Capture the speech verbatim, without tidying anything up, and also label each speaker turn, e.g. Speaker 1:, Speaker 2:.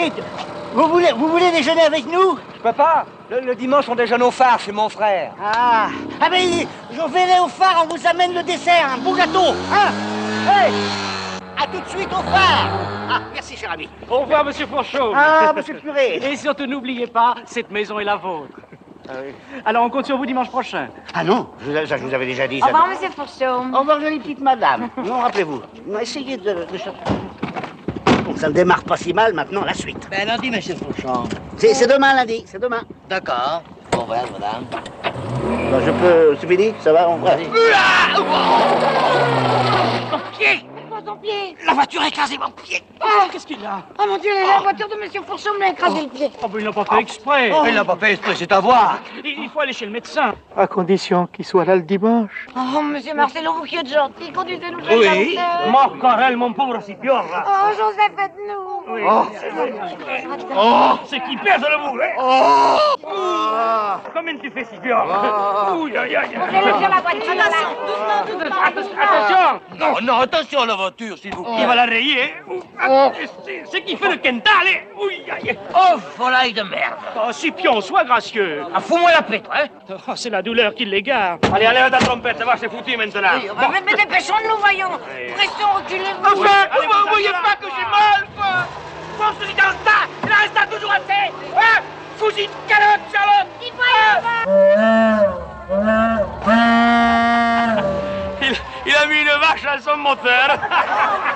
Speaker 1: Dites, vous voulez, vous voulez déjeuner avec nous?
Speaker 2: Je peux pas. Le, le dimanche, on déjeune au phare chez mon frère.
Speaker 1: Ah, ah mais je verrai au phare, on vous amène le dessert, un beau gâteau, hein? Hey, à tout de suite au phare. Ah, merci, cher ami.
Speaker 3: Au revoir, monsieur Fourchot.
Speaker 1: Ah, monsieur le curé.
Speaker 3: Et surtout, n'oubliez pas, cette maison est la vôtre. Ah oui. Alors, on compte sur vous dimanche prochain.
Speaker 1: Ah non, je, ça, je vous avais déjà dit.
Speaker 4: Au
Speaker 1: ça.
Speaker 4: revoir, monsieur Fourchot.
Speaker 1: Au revoir, jolie petite madame. Non, rappelez-vous, essayez de... de... Bon, ça ne démarre pas si mal, maintenant, la suite.
Speaker 5: Ben, lundi, monsieur Fourchon.
Speaker 1: C'est c'est demain, lundi, c'est demain.
Speaker 5: D'accord. Bon voyage, madame.
Speaker 1: Ben, je peux... C'est fini? Ça va, on va.
Speaker 4: Mon pied! Mon pied!
Speaker 1: La voiture a écrasé mon pied.
Speaker 4: Ah,
Speaker 3: Qu'est-ce qu'il a?
Speaker 4: oh mon Dieu, la voiture de monsieur Fourchot me l'a écrasé le pied.
Speaker 3: Oh, ben, il l'a pas fait exprès.
Speaker 5: Il l'a pas fait exprès, c'est à voir.
Speaker 3: Il, il faut aller chez le médecin.
Speaker 6: À condition qu'il soit là le dimanche.
Speaker 4: Oh, monsieur Marcelo, vous qui êtes gentil, conduisez-nous chez
Speaker 5: Oui.
Speaker 4: le docteur.
Speaker 3: Morcarel, mon pauvre Sipiorra.
Speaker 4: Oh, Joseph, aide-nous.
Speaker 3: Oui.
Speaker 5: Oh.
Speaker 3: Oh, c'est qui pèse le bout, hein?
Speaker 5: Oh.
Speaker 3: Comment tu fais, Sipiorra? Ouh, aïe, aïe, aïe.
Speaker 4: Mettez-le sur la voiture, là. Doucement, doucement, doucement.
Speaker 3: Attention!
Speaker 5: Non, non, attention à la voiture, s'il vous
Speaker 3: Il
Speaker 5: plaît.
Speaker 3: va la rayer. hein? C'est- C'est qui fait le quintal, hein? Oui, aïe.
Speaker 5: Oh, volaille de merde.
Speaker 3: Oh, Scipion, sois gracieux.
Speaker 5: Ah, fous-moi la paix, toi, hein.
Speaker 3: Oh, c'est la douleur qui l'égare. Allez, enlève ta trompette, va, c'est foutu maintenant.
Speaker 4: Oui, mais, mais, mais dépêchons-nous, voyons. Pression, reculez-vous.
Speaker 5: Enfin,
Speaker 3: Allez,
Speaker 5: vous
Speaker 3: vous
Speaker 5: ne voyez
Speaker 3: allez
Speaker 5: pas que j'ai mal, quoi. Pense que c'est dans le tas. Il en reste toujours assez. Hein. Fous-y de calotte, Charlotte.
Speaker 4: Il faut y avoir.
Speaker 3: Il, il a mis une vache dans son moteur.